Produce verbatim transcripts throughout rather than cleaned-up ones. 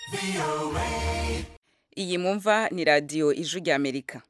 Iyi mwumva ni radio Ijwi rya Amerika.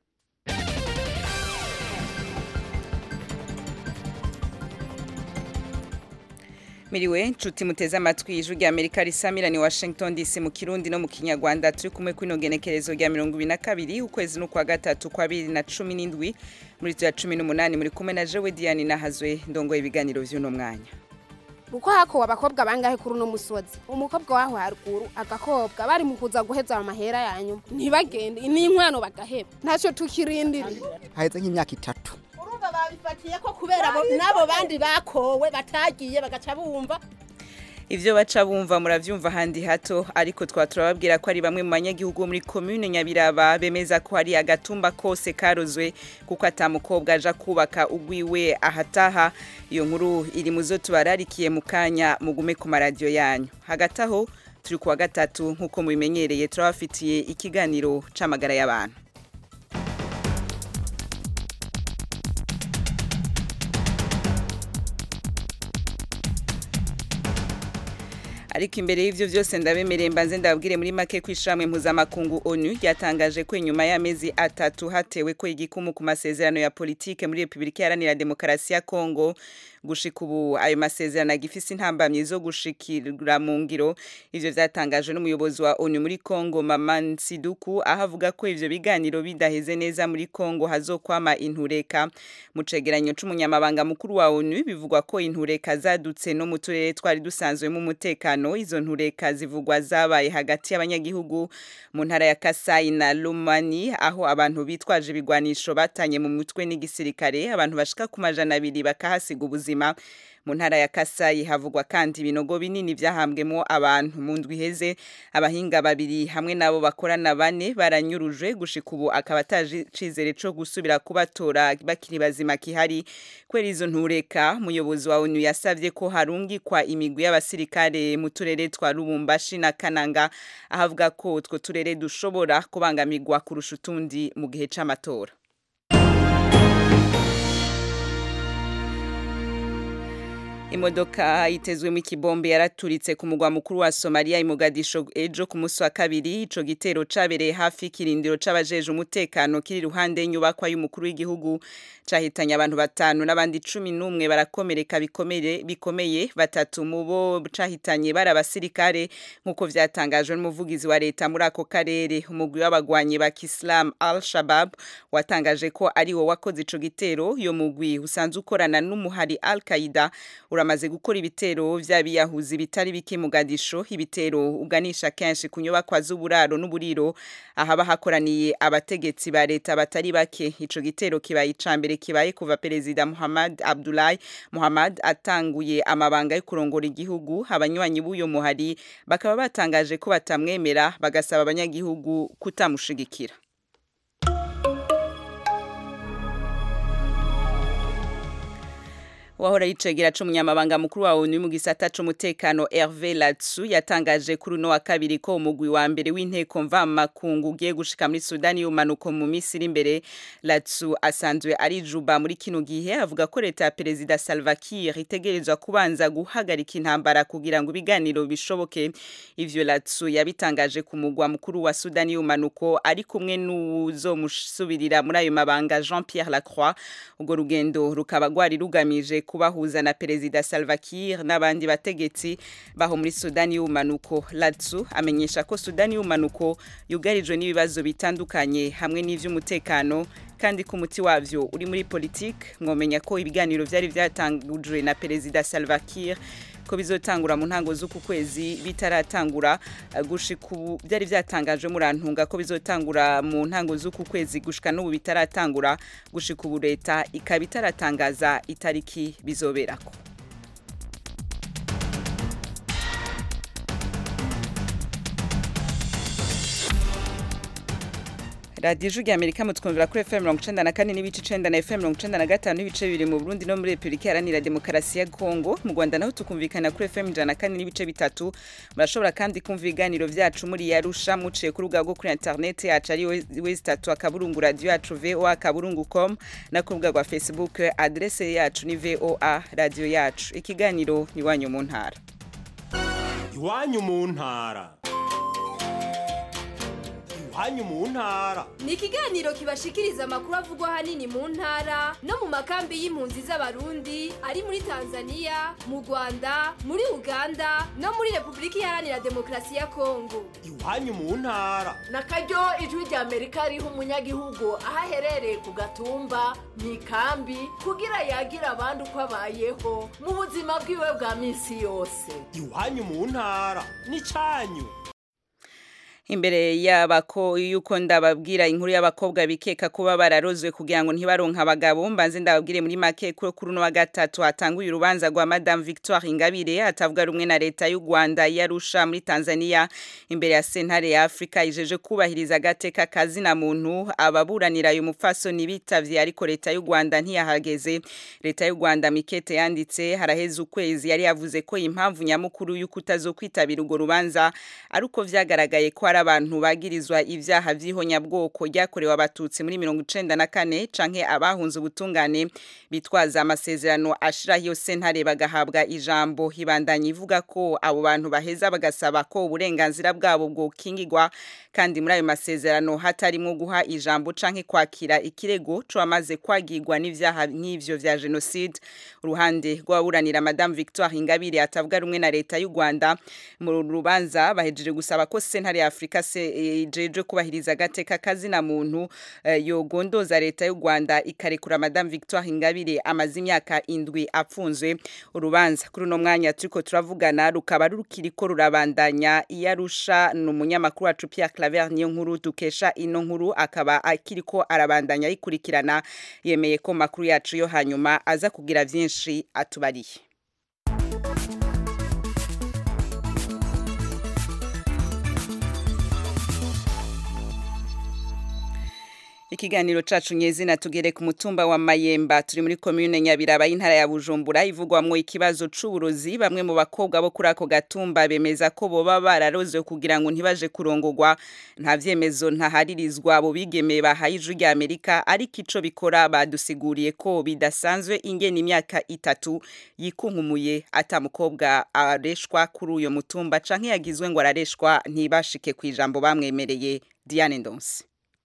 Miriwe nshuti muteze amatwi Ijwi rya Amerika risamira ni Washington D C mu Kirundi no mu Kinyarwanda turi kumwe kwino genekerezo rya mirongo ibiri na kabiri ukwezi no kwa gatatu kwa bibiri na cumi n'indwi muri ya cumi n'umunani muri kumwe na Jewe Diane Nahazwe ndongoye ibiganiro vy'uno mwanya. Uko hako abakobwa bangahe kuri no musozi umukobwa waho haruguru agakobwa bari mu kuza guheza amahera yanyu ntibagende n'inkwano bagaheba ntaco tukirindira haheze nk'imyaka itatu urumva babifatiye ko kubera nabo bandi bakowe batagiye bagaca bumva Ivyo baca bumva muravyumva handi hato ariko twaturababwira ko ari bamwe mu banyagihugu muri commune Nyabiraba bemeza ko hari agatumba kose karozwe kuko atamukobwa aja kubaka ugwiwe ahataha iyo nkuru iri muzo tubararikiye mu kanya mugume ku maradio yanyu hagati aho turi kuwa gatatu nkuko mubimenyereye turabafitiye ikiganiro c'amagara y'abantu. Ariko imbere y'ivyo vyose ndabemereye mbanze ndabwire muri make kwishamwe mpuzamakungu ONU ryatangaje ko inyuma y'amezi atatu hatewe ko igikumu ku masezerano ya politike muri Republika Iharanira Demokarasi ya Kongo gushika ubu ayo masezerano agifise intambamye zo gushikira mu ngiro ivyo vyatangajwe n'umuyobozi wa ONU muri Kongo Maman Siduku ahavuga ko ivyo biganiro bidaheze neza muri Kongo hazokwama intureka mu cegeranyo c'umunyamabanga mukuru wa ONU bivugwa ko intureka zadutse no mu turere twari dusanzwe mu mutekano izo ntureka zivugwa zabaye hagati y'abanyagihugu mu ntara ya Kasai na Lomami aho abantu bitwaje ibigwanisho batanye mu mutwe n'igisirikare abantu bashika ku majana abiri bakahasiga ubuzima mu ntara ya Kasai havugwa kandi ibinogo binini vyahambwemo abantu mu ndwi heze abahinga babiri hamwe nabo bakorana bane baranyuruje gushika ubu akaba atacizere co gusubira kubatora bakiri bazima kihari kwera izo ntureka umuyobozi wa ONU yasavye ko harungikwa imigwi y'abasirikare mu turere twa Lubumbashi na Kananga ahavuga ko utwo turere dushobora kubangamirwa kurusha utundi mu gihe c'amatora. Imodoka itezwe mu kibombe yaraturitse ku mugwa mukuru wa Somalia imugadisho ejo ku musi wa kabiri ico gitero cabereye hafi kirindiro c'abajeje umutekano kiri ruhande nyubakwa y'umukuru w'igihugu cahitanye abantu batanu n'abandi cumi n'umwe barakomereka bikomere bikomeye batatu mubo cahitanye barabasirikare nkuko vyatangajwe n'umuvugizi wa leta muri ako karere umugwi w'abagwanyi ba Islam Al-Shabaab watangaje ko ari wo wakoze ico gitero yo mugwi usanzwe ukorana n'umuhari Al-Qaeda uramaze gukora ibitero vy'abiyahuzi bitari bike mu Gadisho ibitero uganisha kenshi kunyubakwa z'uburaro n'uburiro ahaba hakoraniye abategetsi ba leta batari bake ico gitero kibaye icambere kibaye kuva perezida Muhammad Abdullahi Muhammad atanguye amabanga yo kurongora igihugu abanywanyi b'uyo muhari bakaba batangaje ko batamwemera bagasaba abanyagihugu kutamushigikira. Wahora yicegera c'umunyamabanga mukuru wa ONU mu gisata c'umutekano Hervé Latsu yatangaje kuri no wa kabiri ko umugwi wa mbere w'inteko mva makungu ugiye gushika muri Sudani y'umanuko mu Misiri imbere Latsu asanzwe ari Juba muri kino gihe avuga ko leta ya perezida Salva Kiir itegerezwa kubanza guhagarika intambara kugira ngo ibiganiro bishoboke ivyo Latsu yabitangaje ku mugwa mukuru wa Sudani y'umanuko ari kumwe n'uzomusubirira muri ayo mabanga Jean-Pierre Lacroix ubwo rugendo rukaba gwari rugamije kubahuza na perezida Salva Kiir n'abandi bategetsi baho muri Sudani y'umanuko. Latsu amenyesha ko Sudani y'umanuko yugarijwe n'ibibazo bitandukanye hamwe n'ivy'umutekano kandi ku muti wavyo uri muri politique mwomenya ko ibiganiro vyari vyatangujwe na perezida Salva Kiir ko bizotangura mu ntango z'uku kwezi bitaratangura gushika ubu byari vyatangajwe muri antunga ko bizotangura mu ntango z'uku kwezi gushika n'ubu bitaratangura gushika ubu leta ikaba itaratangaza itariki bizoberako. Radio Ijwi rya Amerika mutwumvira kuri F M mirongo icenda na kane n'ibice icenda na F M mirongo icenda na gatanu n'ibice bibiri mu Burundi no muri Republika Iharanira Demokarasi ya Kongo mu Rwanda naho tukumvikana kuri F M ijana na kane n'ibice bitatu murashobora kandi kumva ibiganiro vyacu muri Yarusha muciye ku rubuga rwo kuri internet yacu ari wezi tatu akaburungu radio yacu v o a kaburungu com na ku rubuga rwa Facebook adresse yacu ni v o a radio yacu ikiganiro ni wanyu mu ntara iwanyu mu ntara iwanyu mu ntara. Ni ikiganiro kibashikiriza amakuru avugwa hanini mu ntara no mu makambi y'impunzi z'abarundi ari muri Tanzania, mu Rwanda, muri Uganda no muri Republika Iharanira Demokarasi ya Kongo. Iwanyu mu ntara. Nakaryo ijwi rya Amerika riha umunyagihugu ahaherereye ku gatumba mu ikambi kugira yagira abandi uko abayeho mu buzima bwiwe bwa minsi yose. Iwanyu mu ntara ni canyu. Imbere y'abako yuko ndababwira inkuru y'abakobwa bikeka kuba bararozwe kugira ngo ntibaronka abagabo mbanze ndababwire muri make kuri kuri no wa gatatu hatanguye urubanza rwa Madame Victoire Ingabire atavuga rumwe na leta y'u Rwanda yarusha muri Tanzania imbere ya sentare ya Afrika ijeje kubahiriza gateka kazi na muntu ababuranira uyu mupfasoni bitavye ariko leta y'u Rwanda ntiyahageze. Leta y'u Rwanda mikete yanditse haraheze ukwezi yari yavuze ko impamvu nyamukuru y'uko utazokwitabira urwo rubanza aruko vyagaragaye ko abantu bagirizwa ivyaha vy'ihonyabwoko ryakorewe abatutsi muri mirongo icenda na kane canke abahunze ubutungane bitwaza amasezerano ashiraho iyo sentare bagahabwa ijambo hibandanye ivuga ko abo bantu baheza bagasaba ko uburenganzira bwabo bwo kingirwa kandi muri ayo masezerano hatarimo guha ijambo canke kwakira ikirego co amaze kwagirwa n'ivyaha nk'ivyo vya genocide. Uruhande rw'aburanira Madame Victoire Ingabire atavuga rumwe na leta y'u Rwanda mu rubanza bahejeje gusaba ko sentare ya Afrika se jeje kubahiriza gateka kazi na muntu uh, yogondoza leta y'u Rwanda ikarekura Madame Victoire Ingabire amazi imyaka indwi apfunzwe. Urubanza kuri no mwanya turiko turavugana rukaba rukiriko rurabandanya iyarusha n'umunyamakuru wacu Pierre Claver niyo nkuru dukesha ino nkuru akaba akiriko arabandanya ikurikirana yemeye ko makuru yacu yo hanyuma aza kugira vyinshi atubariye. Ikiganiro cacu nyezina tugere ku mutumba wa Mayemba turi muri commune Nyabiraba y'intara ya Bujumbura ivugwamwo ikibazo c'uburozi. Bamwe mu bakobwa bo kuri ako gatumba bemeza ko boba bararozwe kugira ngo ntibaje kurongorwa. Nta vyemezo ntaharirizwa abo bigeme bahaye ijwi rya Amerika ariko ico bikora badusiguriye ko bidasanzwe ingene imyaka itatu yikunkumuye ata mukobwa areshwa kuri uyo mutumba canke yagizwe ngo arareshwa ntibashike kwijambo bamwemereye. Diane Ndonse.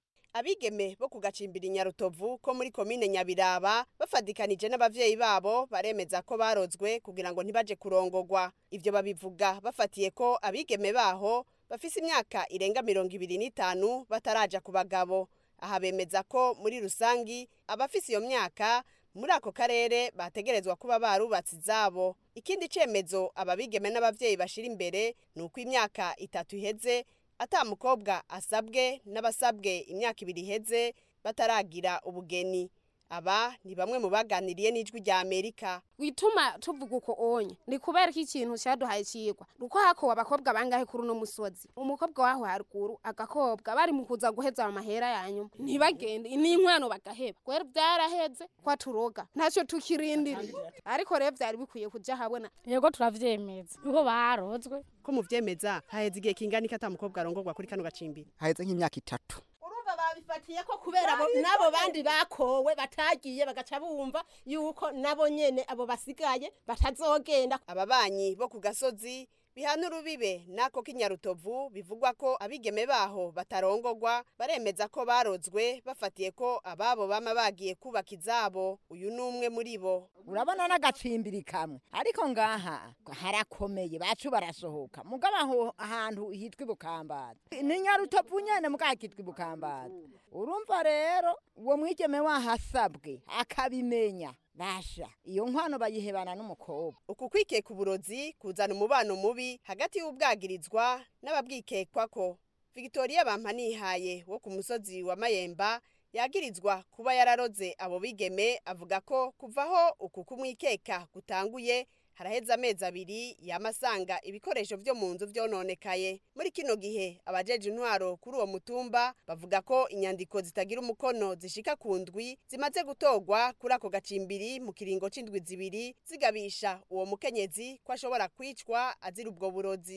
Abigeme bo kugacimbira Nyarutovu ko muri komine Nyabiraba bafadikanije n'abavyeyi babo baremeza ko barozwe kugira ngo ntibaje kurongorwa. Ivyo babivuga bafatiye ko abigeme baho bafise imyaka irenga mirongo ibiri n'itanu bataraja ku bagabo. Aha bemeza ko muri rusangi abafise iyo myaka muri ako karere bategerezwa kuba barubatse izabo. Ikindi cemezo ababigeme n'abavyeyi bashira imbere nuko imyaka itatu iheze ata mukobwa asabwe n'abasabwe imyaka ibiri iheze bataragira ubugeni. Aba ni bamwe mu baganiriye n'ijwi rya Amerika. Wituma tuvuga uko onye ni kubera ko ikintu cyaduhaye cigwa ruko hako abakobwa bangahe kuri no musozi umukobwa waho haruguru agakobwa bari mu kuza guheza amahera yanyuma ntibagende n'inkwano bagaheba kwera byaraheze kwa turoga ntacyo tukirindiriye ariko rero byari bikwiye kuja habona yego turavyemeza uko barozwe ko mu vyemeza haheze igihe kingana ikata mukobwa arongorwa kuri kano gacimbira haheze nk'imyaka itatu. Babifatiye ko kubera nabo bandi bakowe batagiye bagaca bumva yuko nabo nyene abo basigaye batazogenda. Ababanyi bo ku gasozi bihana urubibe nako k'Inyarutovu bivugwa ko abigeme baho batarongorwa baremeza ko barozwe bafatiye ko ababo bama bagiye kubaka izabo. Uyu numwe muri bo. Urabona n'agacimbiri kamwe ariko ngaha harakomeye bacu barasohoka mugaba aho ahantu hitwa Bukambara ni Nyarutovu nyene mugakitwa Bukambara. Urumva rero uwo mwigeme wahasabwe akabimenya basha iyo nkwano bayihebana n'umukobwa. Uku kwikeka uburozi kuzana umubano mubi hagati y'ubwagirizwa n'ababwikekwa ko. Victoria Bampanihaye wo ku musozi wa Mayemba yagirizwa kuba yararoze abo bigeme avuga ko kuvaho uku kumwikeka gutanguye haraheza amezi abiri yamasanga ibikoresho vyo mu nzu vyononekaye. Muri kino gihe abajeje intwaro kuri uwo mutumba bavuga ko inyandiko zitagira umukono zishika ku ndwi zimaze gutogwa kuri ako gacimbiri mu kiringo c'indwi zibiri zigabisha uwo mukenyezi ko ashobora kwicwa azira ubwo burozi.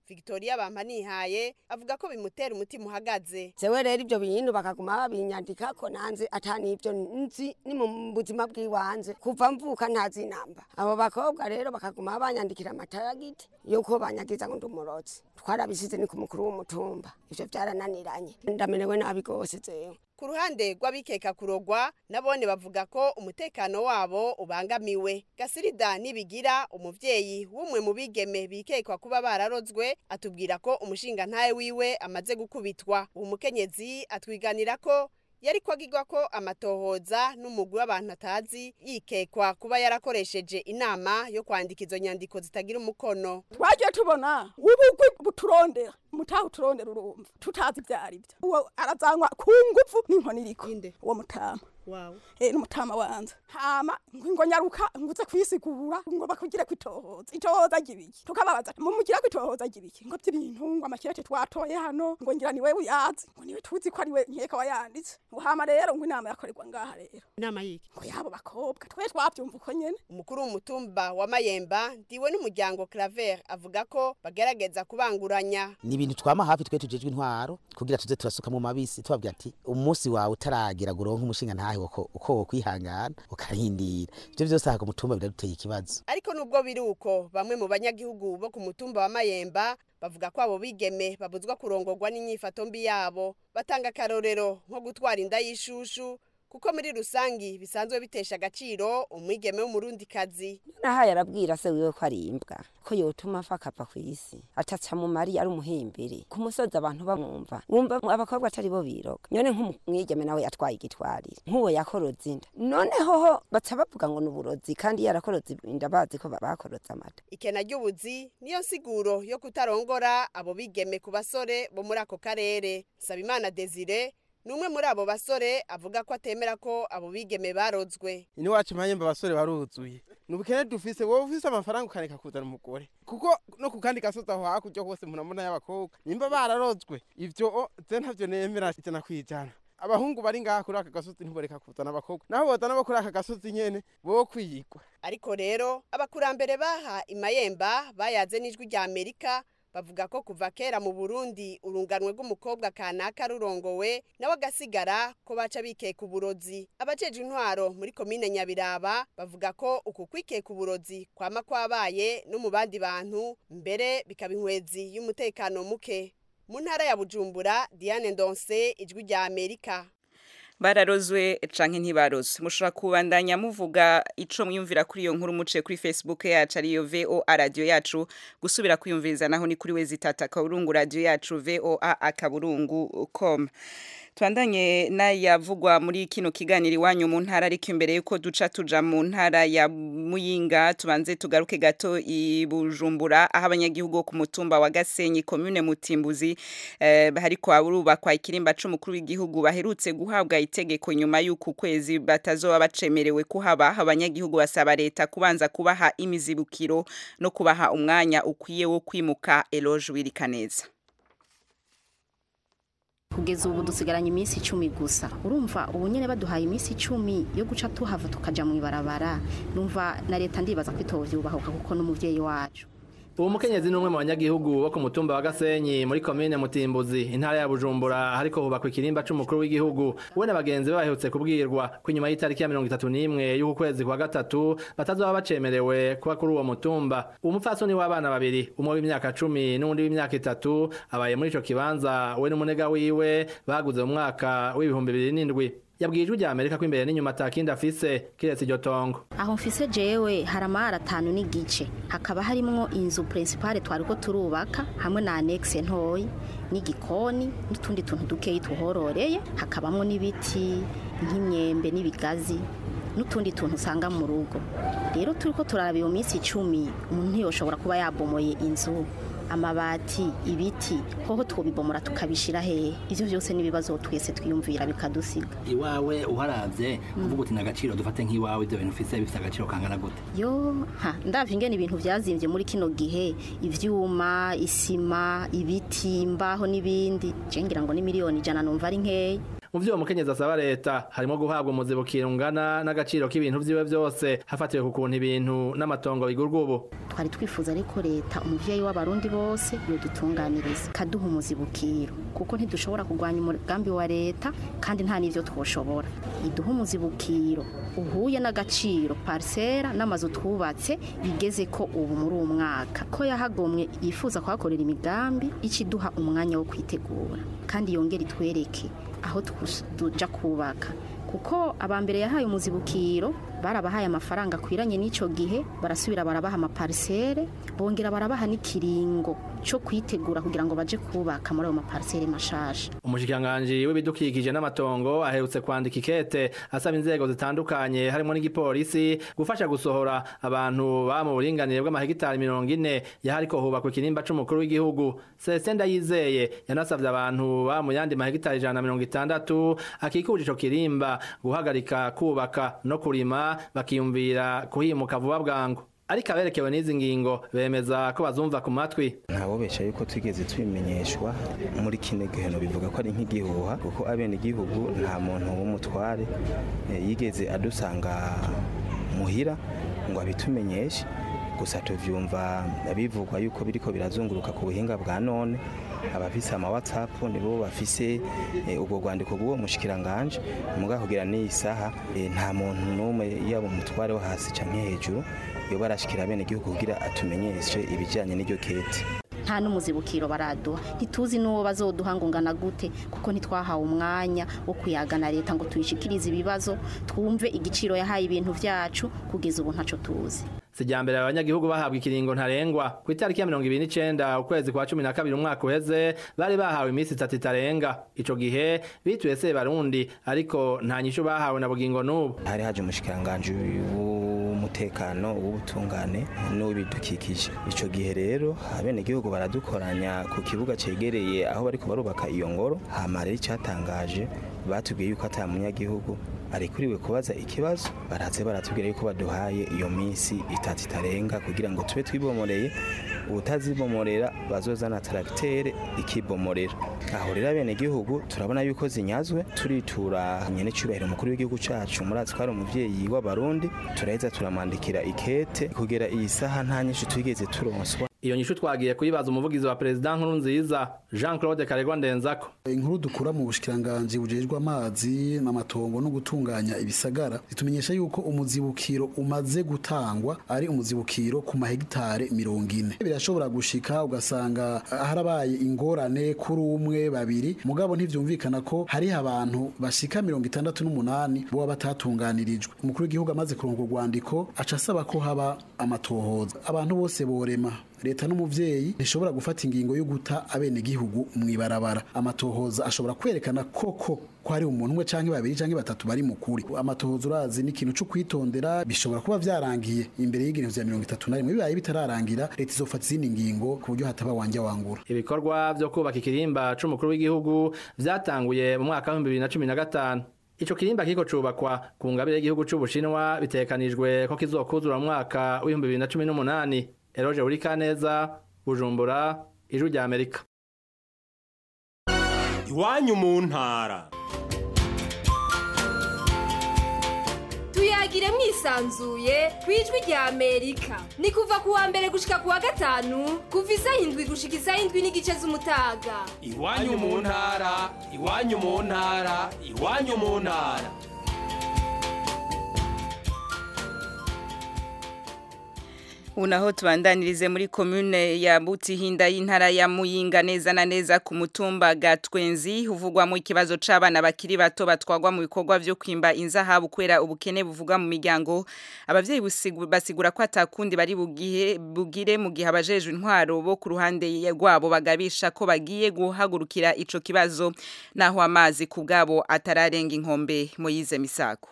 Victoria Bampanihaye avuga ko bimutera umutima uhagaze. Sewe rero ibyo bintu bakaguma babinyandika ko nanze atani ibyo nzi ni mu buzima bw'iwanze kuva mvuka ntazi namba. Abo bakobwa rero bakaguma banyandikira amatagiti yuko banyagiza ngo ndumurozi. Twarabisize ni ku mukuru w'umutumba. Ivyo byarananiranye. Ndamenewe nabi gose zewe. Ku ruhande rw'abikeka kurogwa nabone bavuga ko umutekano wabo ubangamiwe. Gasirida Nibigira umuvyeyi w'umwe mu bigeme bikekwa kuba bararozwe atubwira ko umushinga ntaye wiwe amaze gukubitwa. Umukenyezi atwiganira ko yari kwagirwa ko amatohoza n'umugwi w'abantu atazi yikekwa kuba yarakoresheje inama yo kwandika izo nyandiko zitagira umukono. Twaje tubona ubugwi buturondera mutaho turondera urumva tutazi byari byo. Uwo arazanwa ku ngufu n'inkoni iriko uwo mutama. Wow. Eh n'umutama wanze. Hama ngo nyaruka nguze kwisigura ngo bakugire kwitohoza. Itohoza gibiki. Tukababaza mu mugira kwitohoza gibiki. Ngo by'ibintu ngo amakirete twatoye hano ngo ngira ni wewe uyazi. Ngo niwe tuzi ko ari we nkeka wayanditse. Hama rero ngo inama yakorerwa ngaha rero. Inama yiki. Ngo yabo bakobwa twe twabyumva uko nyene. Umukuru w'umutumba wa Mayemba ndiwe n'umuryango Claver avuga ko bagerageza kubanguranya. Ni ibintu twama hafi twe tujejwe intwaro kugira tuze turasuka mu mabisi tubabwira ati umunsi wawe utaragira guronka umushinga ntahe uko uko kwihangana ukahindira. Ivyo byose hako mutumba biraduteye ikibazo. Ariko nubwo biri uko bamwe mu banyagihugu bo ku mutumba wa Mayemba bavuga ko abo bigeme babuzwa kurongorwa n'inyifato mbi yabo. Batanga karorero nko gutwara inda y'ishushu kuko muri rusangi bisanzwe bitesha agaciro umwigeme w'umurundi kazi. Naha yarabwira se wiwe ko ari imbwa ko yotuma afa akava ku isi ataca mu mari ari umuhimbiri ku musozi abantu bamwumva wumva abakobwa atari bo biroga nyone nk'umwigeme nawe yatwaye igitwarire nk'uwo yakoroze inda noneho ho baca bavuga ngo n'uburozi kandi yarakoroze inda bazi ko bakoroze amata. Ikena ry'ubuzi niyo siguro yo kutarongora abo bigeme ku basore bo muri ako karere. Sabimana Desire numwe muri abo basore avuga ko atemera ko abo bigeme barozwe. Ini wacu Mayemba basore baruzuye. Nubukene dufise wowe ufise amafaranga ukaneka kuzana umugore. Kuko no kukandi gasoza aho hakurya hose munamuna y'abakobwa. Nimba bararozwe ivyo ze ntavyo nemera ijana kwijana. Abahungu bari ngaha kuri aka gasozi ntiboreka kuzana abakobwa. Naho bozana bo kuri aka gasozi nyene bo kwiyigwa. Ariko rero abakurambere baha Imayemba bayaze n'ijwi rya Amerika bavuga ko kuva kera mu Burundi urunganwe rw'umukobwa kanaka rurongowe nawe agasigara ko baca bikeka uburozi. Abajeje intwaro muri komine Nyabiraba bavuga ko uku kwikeka uburozi kwama kwabaye no mu bandi bantu mbere bikaba inkwezi y'umutekano muke. Mu ntara ya Bujumbura, Diane Ndonse, ijwi rya Amerika. Bararozwe canke ntibarozwe mushobora kubandanya muvuga ico mwiyumvira kuri iyo nkuru muce kuri Facebook yacu ariyo V O A radio yacu gusubira kwiyumviriza naho ni kuri wezi tata kaburungu radio yacu V O A akaburungu com. Twandanye na yavugwa muri kino kiganiro iwanyu mu ntara ariko imbere yuko duca tuja mu ntara ya Muyinga tubanze tugaruke gato i Bujumbura aho abanyagihugu ku mutumba wa Gasenyi commune Mutimbuzi eh, hariko abubakwa ikirimba c'umukuru w'igihugu baherutse guhabwa itegeko nyuma y'uku kwezi batazoba bacemerewe kuhaba. Abanyagihugu basaba leta kubanza kubaha imizibukiro no kubaha umwanya ukwiye wo kwimuka. Eloge Wirikaneza. Kugeza ubu dusigaranye iminsi icumi gusa. Urumva ubu nyene baduhaye iminsi icumi yo guca tuhava tukaja mu ibarabara. Numva na leta ndibaza kwitovyubahuka kuko n'umuvyeyi wacu. Uwo mukenyezi numwe mu banyagihugu bo ku mutumba wa Gasenyi muri commune Mutimbuzi intara ya Bujumbura hariko hubakwa ikirimba c'umukuru w'igihugu. We n'abagenzi be bahutse kubwirwa ko nyuma y'itariki ya mirongo itatu n'imwe y'uku kwezi kwa gatatu batazoba bacemerewe kuba kuri uwo mutumba. Umupfasoni w'abana babiri umwe w'imyaka cumi n'undi w'imyaka itatu abaye muri ico kibanza we n'umunega wiwe baguze mu mwaka w'ibihumbi bibiri n'indwi. Yabwijwe rya Amerika ko imbere n'inyuma takindi afise kiretse iryo tongo. Aho mfise jewe haramara atanu n'igice hakaba harimwo inzu principale twariko turubaka hamwe na annexe ntoyi n'igikoni n'utundi tuntu dukeyi tuhororeye hakabamwo n'ibiti nk'imyembe n'ibigazi n'utundi tuntu usanga mu rugo. Rero turiko turaraba iyo minsi icumi umuntu yoshobora kuba yabomoye inzu amabati ibiti hoho twobibomora tukabishira hehe. Ivyo byose nibibazo twese twiyumvira bikadusiga. Iwawe uharavye uvuga uti nagaciro dufate nk'iwawe ibyo bintu ufise bifite agaciro kangana gute? Yo ha ndavye ingene ibintu byazimvye muri kino gihe ivyuma isima ibiti imbaho nibindi cengira ngo ni miliyoni ijana numva ari nkeya. mu vyo umukenyezi asaba leta harimo guhabwa umuzibukiro ungana n'agaciro k'ibintu vyiwe vyose hafatiwe ku kuntu ibintu n'amatongo bigurwa ubu. Twari twifuza ariko leta umuvyeyi w'abarundi bose yodutunganiriza kaduha umuzibukiro kuko ntidushobora kurwanya umugambi wa leta kandi nta n'ivyo twoshobora. Iduha umuzibukiro uhuye n'agaciro parcera n'amazu twubatse bigeze ko ubu muri uwo mwaka ko yahagomwe yifuza kuhakorera imigambi ikiduha umwanya wo kwitegura kandi yongera itwereke aho tuja kubaka kuko abambere yahaye umuzibukiro barabahaye amafaranga kwiranye n'ico gihe barasubira barabaha amaparcere bongera barabaha n'ikiringo cyo kwitegura kugira ngo baje kubaka muri ayo maparcere mashasha. Umushikanganje w'ibidukikije n'amatongo aherutse kwandika ikete asaba inzego zitandukanye harimo n'igipolisi gufasha gusohora abantu ba mu buringanire bw'amahegitari mirongo ine yahariko hubakwa ikirimba c'umukuru w'igihugu. Celestin Ndayizeye yanasavye abantu ba mu yandi mahegitari ijana na mirongo itandatu akikuje ico kirimba guhagarika kubaka no kurima bakiyumvira kuhimuka vuba bwangu. Ariko aberekewe n'izi ngingo bemeza ko bazumva ku matwi. Ntabo besha yuko twigeze twimenyeshwa muri kine giheno bivuga ko ari nk'igihuha kuko abene igihugu nta muntu w'umutware yigeze adusanga muhira ngo abitumenyeshe gusa tuvyumva bivugwa yuko biriko birazunguruka ku buhinga bwa none abafise ama WhatsApp nibo bafise ubwo rwandiko bw'uwo mushikiranganje muga kugira ni isaha nta muntu numwe yabo mutware wo hasi canke hejuru yo barashikira bene igihugu kugira atumenyeshe ibijanye n'iryo kete. Nta n'umuzibukiro baraduha ntituzi n'uwo bazoduha ngo ngana gute kuko ntitwahawe umwanya wo kuyagana leta ngo tuyishikirize ibibazo twumve igiciro yahaye ibintu vyacu kugeza ubu ntaco tuzi. Sijambere abanyagihugu bahabwa ikiringo ntarengwa ku itariki ya mirongo ibiri n'icenda ukwezi kwa cumi na kabiri umwaka uheze bari bahawe iminsi itatu itarenga. Ico gihe bituye se barundi ariko nta nyishu bahawe na bugingo n'ubu. Hari haje umushikiranganje w'umutekano w'ubutungane n'ubidukikije. Ico gihe rero abene igihugu baradukoranya ku kibuga cegereye aho bariko barubaka iyo ngoro hamare cyatangaje batubwiye yuko ata munyagihugu arikuriwe kubaza ikibazo baraze baratubwira yuko baduhaye iyo minsi itatu itarenga kugira ngo tube twibomoreye utazibomorera bazozana tracteur ikibomorera. Aho rero abene igihugu turabona yuko zinyazwe turitura nyene cyubahiro mukuru w'igihugu cacu muratsi kwari umuvyeyi w'abarundi turaheza turamandikira ikete kugera iyi saha nta nyinshi twigeze turonswa. Iyo nyishu twagiye kuyibaza umuvugizi wa President Nkurunziza Jean Claude Karegwa Ndenzako. Inkuru dukura mu bushikiranganje bujejwe amazi n'amatongo no gutunganya ibisagara zitumenyesha yuko umuzibukiro umaze gutangwa ari umuzibukiro ku mahegitare mirongo ine. Birashobora gushika ugasanga harabaye ingorane kuri umwe babiri mugabo ntivyumvikana ko hari abantu bashika mirongo itandatu n'umunani bo batatunganirijwe. Umukuru w'igihugu amaze kuronka urwandiko aca asaba ko haba amatohoza abantu bose borema. Leta n'umuvyeyi ntishobora gufata ingingo yo guta abene gihugu mwibarabara. Amatohoza ashobora kwerekana koko ko ari umuntu umwe canke babiri canke batatu bari mukuri. Amatohoza urazi ni ikintu cyo kwitondera bishobora kuba vyarangiye imbere y'igihumbi vya mirongo itatu na rimwe bibaye bitararangira leta izofata izindi ngingo ku buryo hataba wanja wangura. Ibikorwa vyo kubaka ikirimba c'umukuru w'igihugu vyatanguye mu mwaka wa bibiri na cumi na gatanu. Ico kirimba kiko cubakwa ku ngabire y'igihugu c'Ubushinwa bitekanijwe ko kizokuzura mu mwaka wa bibiri na cumi n'umunani. Eroje Urikaneza, Bujumbura, Ijwi rya Amerika. Iwanyu mu ntara. Tuyagire mwisanzuye kwijwi rya Amerika. Ni kuva kuwa mbere gushika kuwa gatanu, kuva isaha indwi gushika isaha indwi n'igice z'umutaga. Iwanyu mu ntara, iwanyu mu ntara, iwanyu mu ntara. Unaho tubandanirize muri commune ya Butihinda y'intara ya Muyinga neza na neza ku mutumba Gatwenzi huvugwa mu ikibazo c'abana bakiri bato batwagwa mu bikorwa vyo kwimba inzahabu kwera ubukene buvuga mu miryango. Abavyeyi basigura ko atakundi bari bugihe bugire mu gihe abajejwe intwaro bo ku ruhande rwabo bagabisha ko bagiye guhagurukira ico kibazo naho amazi kubgabo atararenga inkombe. Moyize Misako.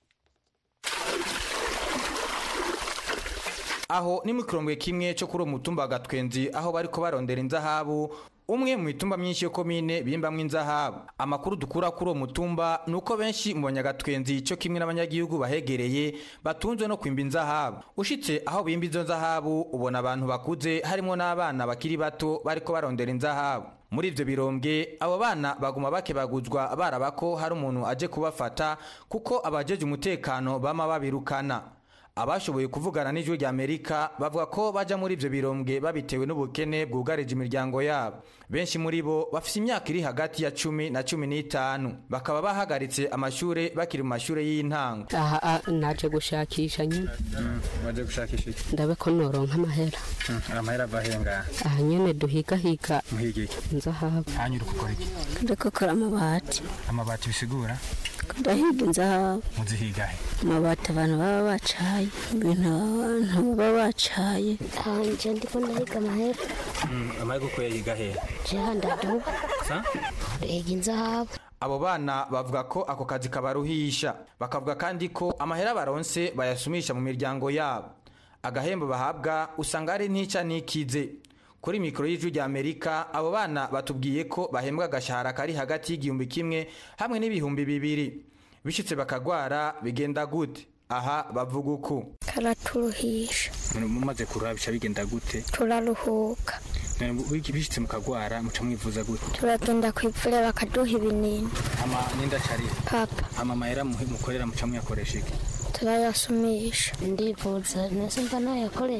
Aho ni mukirombwe kimwe cyo kuri umutumba Gatwenzi aho bariko barondera inzahabu umwe mu mitumba myinshi yo komine bimbamwe inzahabu. Amakuru dukura kuri uwo mutumba nuko benshi mu banyagatwenzi cyo kimwe n'abanyagihugu bahegereye batunzwe no kwimba inzahabu. Ushitse aho bimba izo nzahabu ubona abantu bakuze harimo n'abana bakiri bato bariko barondera inzahabu. muri ivyo birombwe abo bana baguma bakebaguzwa baraba ko hari umuntu aje kubafata kuko abajeje umutekano bama babirukana. Abashoboye kuvugana n'ijwi rya Amerika bavuga ko baja muri ivyo birombwe babitewe n'ubukene bwugarije imiryango yabo. Benshi muri bo bafise imyaka iri hagati ya cumi na cumi n'itanu bakaba bahagaritse amashure bakiri mu mashure y'intango. Aha naje gushakisha nyine. Waje gushakisha iki? Ndabe ko noronka amahera. Amahera bahenga. Aha nyene duhiga higa. Muhiga iki? Nzahabu. Hanyura gukora iki? Ndako kora amabati. Amabati bisigura? Ndahiga nzahabu. Muzihiga he? Amabati abantu baba bacaye. Ibintu abantu baba bacaye. Hanje ndiko ndahiga amahera. Amahera ko yahiga he? Jihanda do. Sa? Ndahiga nzahabu. Abo bana bavuga ko ako kazi kabaruhisha, bakavuga kandi ko amahera baronse bayasumisha mu miryango yabo. Agahembo bahabwa usanga ari ntica nikize. Kuri mikoro y'ijwi rya Amerika abo bana batubwiye ko bahembwa agashahara kari hagati y'igihumbi kimwe hamwe n'ibihumbi bibiri. Bishitse bakagwara bigenda gute? Aha bavuga uko karaturuhisha. Mumaze kurabisha bigenda gute? Turaruhuka. Wiki bishitse mukagwara muca mwivuza gute? Turagenda kwivura bakaduha ibinini. Ama ninda cari? Papa. Ama mahera mukorera muca mwiyakoresha iki? Turayasumisha. Ndivuza nese mba nayakoreye.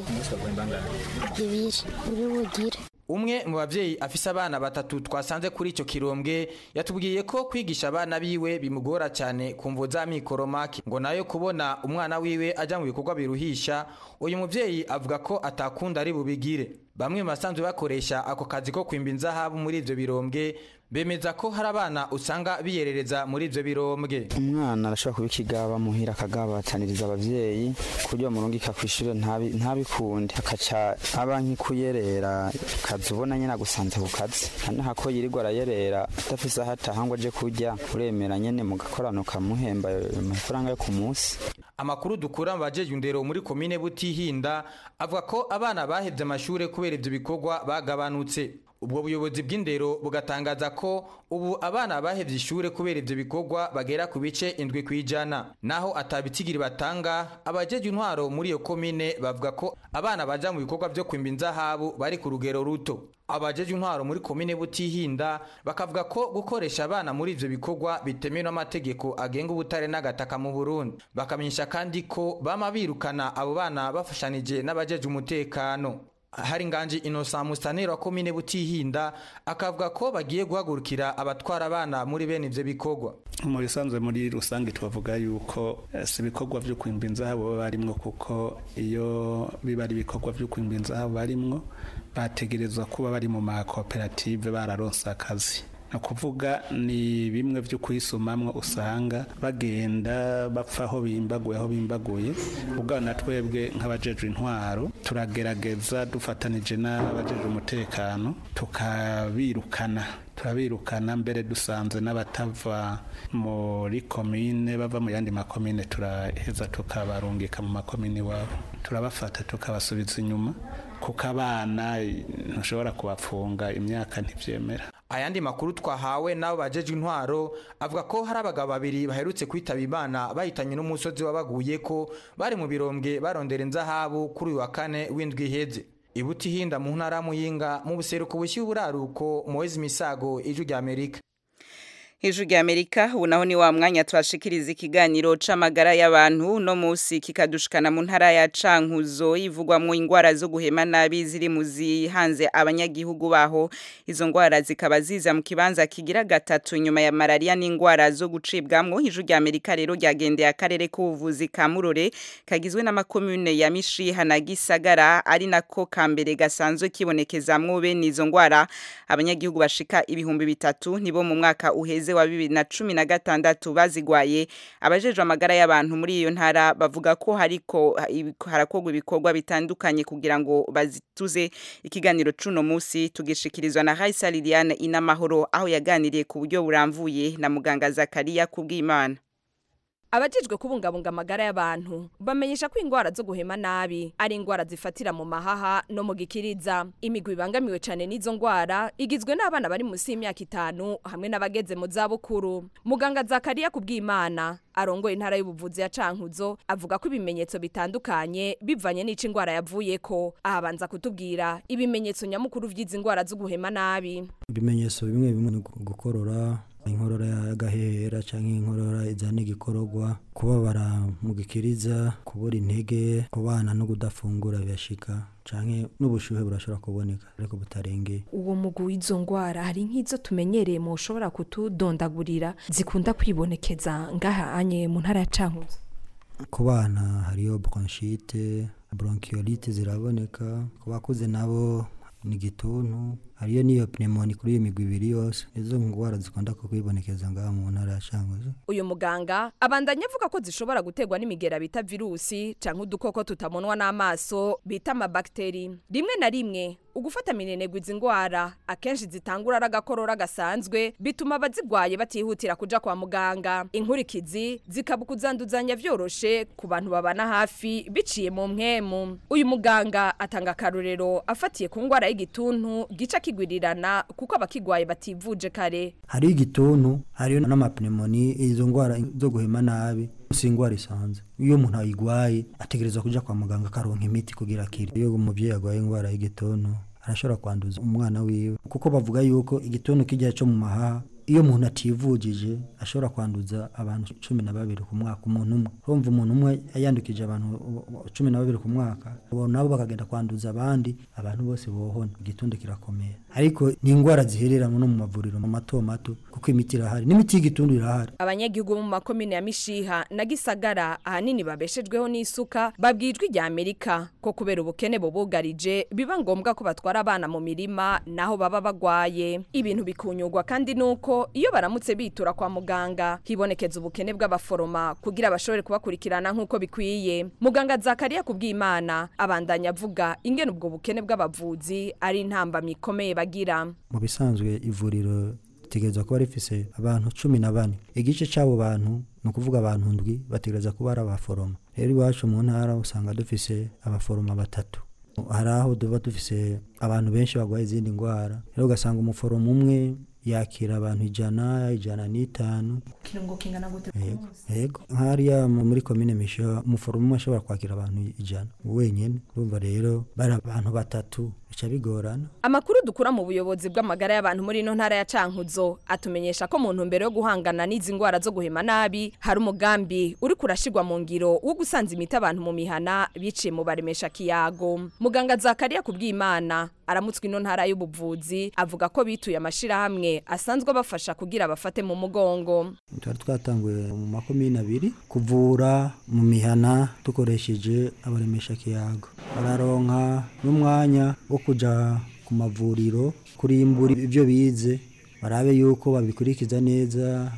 Ibiri uri bugire. Umwe mu bavyeyi afise abana batatu twasanze kuri ico kirombwe yatubwiye ko kwigisha abana biwe bimugora cyane kumvo za mikoromaki ngo nayo kubona umwana wiwe aja mu bikorwa biruhisha. Uyu muvyeyi avuga ko atakunda ari bubigire. Bamwe mu basanzwe bakoresha ako kazi ko kwimba inzahabu muri ivyo birombwe bemeza ko hari abana usanga biyerereza muri ivyo birombwe. Umwana arashobora kubikigaba muhira akagabataniriza abavyeyi kuryo murungika kw'ishure ntabi ntabikunde akaca abanki kuyerera kazi ubona nyene gusanze ku kazi hano hako yirirwa arayerera adafise ahatahangwa aje kurya uremera nyene mugakorano kamuhemba amafaranga yo ku munsi. Amakuru dukura bajeje indero muri komine Butihinda avuga ko abana bahevye amashure kubera ivyo bikorwa bagabanutse. Ubwo buyobozi bw'indero bugatangaza ko ubu abana bahevye ishure kubera ivyo bikorwa bagera ku bice indwi kwijana. Naho atabitigiri batanga abajeje intwaro muri iyo komine bavuga ko abana baja mu bikorwa byo kwimba inzahabu bari ku rugero ruto. Abajeje intwaro muri komine Butihinda bakavuga ko gukoresha abana muri ivyo bikorwa bitemewe n'amategeko agenga ubutare n'agataka mu Burundi. Bakamenyesha kandi ko bama birukana abo bana bafashanije n'abajeje umutekano. Hari nganje Innocent Mustanero wa komine Butihinda akavuga ko bagiye guhagurukira abatwara abana muri bene ivyo bikorwa. Muri sanzwe muri rusange twavuga yuko si bikorwa byo kwimba inzahabu barimwo kuko iyo biba ari bikorwa byo kwimba inzahabu barimwo bategerezwa kuba bari mu ma cooperative bararonsa akazi. Nakuvuga ni bimwe byo kwisumamwe usanga bagenda bapfa aho bimbaguye aho bimbaguye ubwana twebwe nk'abajeje intwaro turagerageza dufatanije n'abajeje umutekano tukabirukana turabirukana mbere dusanze n'abatava muri komine bava mu yandi makomine turaheza tukabarungika mu makomine wabo turabafata tukabasubiza inyuma kuko abana ntushobora kubafunga imyaka ntivyemera. Ayandi makuru twahawe nabo bajeje intwaro avuga ko hari abagabo babiri baherutse kwitaba Imana bahitanye n'umusozi wabaguye ko bari mu birombwe barondera inzahabu kuri uyu wa kane w'indwi iheze. Ibutihinda mu ntara Muyinga mu buseruko bushyi uburaruko Moise Misago ijwi rya Amerika. Ijwi rya Amerika ubu naho ni wa mwanya twashikiriza ikiganiro c'amagara y'abantu no musi kikadushikana mu ntara ya Cankuzo ivugwamwo ingwara zo guhema nabi ziri mu zihanze abanyagihugu baho. Izo ngwara zikaba ziza mu kibanza kigira gatatu nyuma ya malaria n'ingwara zo gucibwamwo. Ijwi rya Amerika rero ryagendeye akarere k'ubuvuzi ka Murore kagizwe n'amakomune ya Mishiha na Gisagara ari nako kambere gasanzwe kibonekezamwo bene izo ngwara. Abanyagihugu bashika ibihumbi bitatu nibo mu mwaka uheze wa bibiri na cumi na gatandatu bazigwaye. Abajejwe amagara y'abantu muri iyo ntara bavuga ko hariko harakogwa ibikorwa bitandukanye kugira ngo bazituze. Ikiganiro cuno musi tugishikirizwa na Raisa Liliane Inamahoro aho yaganiriye ku buryo buramvuye na muganga Zakaria Kubwimana. abajejwe kubungabunga amagara y'abantu bamenyesha ko ingwara zo guhema nabi ari ingwara zifatira mu mahaha no mu gikiriza. Imigwi ibangamiwe cane n'izo ngwara igizwe n'abana bari munsi y'imyaka itanu hamwe n'abageze mu zabukuru. Muganga Zakariya Kubwimana arongoye intara y'ubuvuzi ya Cankuzo avuga ko ibimenyetso bitandukanye bivanye n'ici ingwara yavuyeko. Ahabanza kutubwira ibimenyetso nyamukuru vy'izi ngwara zo guhema nabi. Ibimenyetso bimwe bimwe gukorora, inkorora y'agahera canke inkorora izana igikororwa, kubabara mu gikiriza, kubura intege, kubana no kudafungura birashika canke n'ubushuhe burashobora kuboneka ariko butarengeye. Uwo mugwi w'izo ngwara hari nk'izo tumenyereye mu ushobora kutudondagurira zikunda kwibonekeza ngaha anye mu ntara ya Cankuzo. Ku bana hariyo bronchite, bronchiolite ziraboneka, ku bakuze nabo ni gituntu, hariyo niyo pneumonia kuri iyo migwi ibiri yose. Izo ngwara zikunda kwibonekeza ngaha mu ntara ya Cankuzo. Uyu muganga abandanya avuga ko zishobora gutegwa n'imigera bita virusi canke udukoko tutamonwa n'amaso bita amabakteri. Rimwe na rimwe ugufata minenegwa izi ngwara akenshi zitangura aragakorora gasanzwe bituma abazigwaye batihutira kuja kwa muganga. Inkurikizi zikabukuzanduzanya vyoroshe ku bantu babana hafi biciye mu mpwemu. Uyu muganga atanga karorero afatiye ku ngwara y'igituntu gica kigwirirana kuko abakigwaye bativuje kare. Hari igituntu, hariyo n'amapneumonia, izo ngwara zo guhema nabi si ingwara isanzwe. Iyo umuntu ayigwaye ategerezwa kuja kwa muganga karonka imiti kugira akire. Iyo umuvyeyi agwaye ingwara y'igituntu arashobora kwanduza umwana wiwe kuko bavuga yuko igituntu kijya cyo mu mahaha iyo umuntu ativugije ashobora kwanduza abantu cumi na babiri ku mwaka umuntu umwe. Urumva umuntu umwe yandukije abantu cumi na babiri ku mwaka, abo nabo bakagenda kwanduza abandi, abantu bose bohona, igituntu kirakomeye. Ariko ni ingwara ziherera no mu mavuriro mu mato mato kuko imiti irahari n'imiti y'igituntu irahari. Abanyagihugu mu makomine ya Mishiha na Gisagara ahanini babeshejweho n'isuka babwijwe rya Amerika ko kubera ubukene bobugarije biba ngombwa ko batwara abana mu mirima naho baba bagwaye. Ibintu bikunyurwa kandi nuko iyo baramutse bitura kwa muganga hibonekeza ubukene bw'abaforoma kugira bashobore kubakurikirana nk'uko bikwiye. Muganga Zakariya Kubwimana abandanya avuga ingene ubwo bukene bw'abavuzi ari intamba mikomeye bagira. Mu bisanzwe ivuriro tegereza kuba rifise abantu cumi na bane. Igice cy'abo bantu no kuvuga abantu ndwi bategereza kuba ari abaforoma. Rero iwacu mu ntara usanga dufise abaforoma batatu. Hari aho duva dufise abantu benshi bagwaye izindi ngwara. Rero ugasanga umuforoma umwe yakira abantu ijana ijana n'itanu. Kirungo kingana gute ku yego hariya muri komine Mishiha umuforomo ashobora kwakira abantu ijana wenyene. Urumva rero bari abantu batatu bica bigorana. Amakuru dukura mu buyobozi bw'amagara y'abantu muri no ntara ya Cankuzo atumenyesha ko mu ntumbero yo guhangana n'izi ngwara zo guhema nabi hari umugambi uri kurashigwa mu ngiro wo gusanza imiti abantu mu mihana biciye mu baremesha kiyago. Muganga Zakariya Kubwimana aramutswe ino ntara y'ubuvuzi avuga ko bituye amashira hamwe asanzwe bafasha kugira abafate mu mugongo. Twari twatanguye mu makomine abiri kuvura mu mihana dukoresheje abaremesha kiyago. Bararonka n'umwanya wo kuja ku mavuriro kurimbura ibyo bize barabe yuko babikurikiza neza,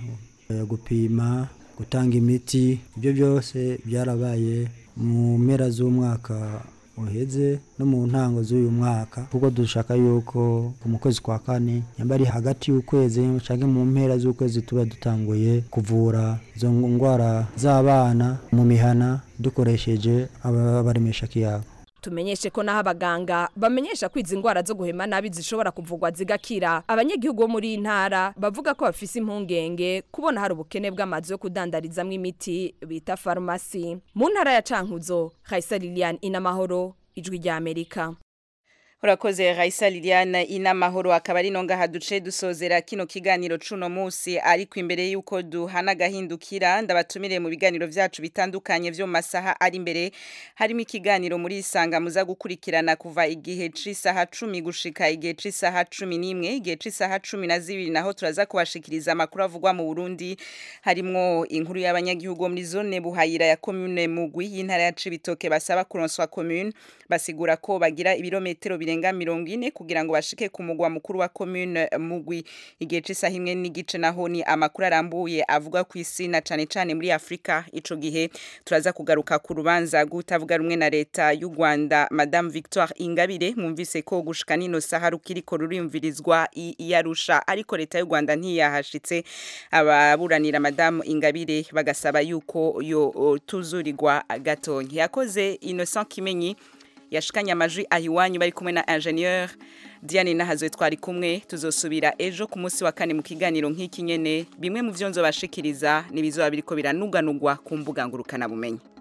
gupima, gutanga imiti. Ibyo byose byarabaye mu mpera z'umwaka uheze no mu ntango z'uyu mwaka kuko dushaka yuko mu kwezi kwa kane yambari hagati y'ukwezi canke mu mpera z'ukwezi tuba dutanguye kuvura izo ngwara z'abana mu mihana dukoresheje abaremesha kiyago. Tumenyeshe ko naho abaganga bamenyesha ko izi ngwara zo guhema nabi zishobora kuvugwa zigakira. Abanyagihugu bo muri intara bavuga ko bafise impungenge kubona hari ubukene bw'amazu yo kudandarizamwe imiti bita farumasi. Mu ntara ya Cankuzo, Raisa Liliane Inamahoro, Ijwi rya Amerika. Urakoze Raisa Liliane Inamahoro. Akaba ari nonga haduce dusozera kino kiganiro cuno musi, ariko imbere yuko duhana gahindukira ndabatumire mu biganiro vyacu bitandukanye vyo masaha ari imbere. Harimo ikiganiro muri Isanga muza gukurikirana kuva igihe c'isaha cumi gushika igihe c'isaha cumi n'imwe, igihe c'isaha cumi na zibiri naho turaza kubashikiriza amakuru avugwa mu Burundi. Harimo inkuru y'abanyagihugu muri zone Buhayira ya commune Mugwi y'intara ya Cibitoke basaba kuronswa commune, basigura ko bagira ibirometero birenga mirongo ine kugira ngo bashike ku mugwa mukuru wa commune Mugwi igihe c'isaha imwe n'igice naho ni amakuru arambuye avuga ku isi na cane cane muri Afrika ico gihe turaza kugaruka ku rubanza gutavuga rumwe na leta y'u Rwanda Madame Victoire Ingabire mwumvise ko gushika nino saha rukiriko rurimvirizwa iyarusha ariko leta y'u Rwanda ntiyahashitse ababuranira Madame Ingabire bagasaba yuko yo tuzurirwa gatonyi yakoze Innocent Kimenyi yashikanya amajwi ahiwanyu bari kumwe na ingénieur Diane Nahazwe twari kumwe tuzosubira ejo ku munsi wa kane mu kiganiro nk'iki nyene bimwe mu vyonzo bashikiriza nibizo babiriko biranuganugwa ku mbuga ngurukana bumenyi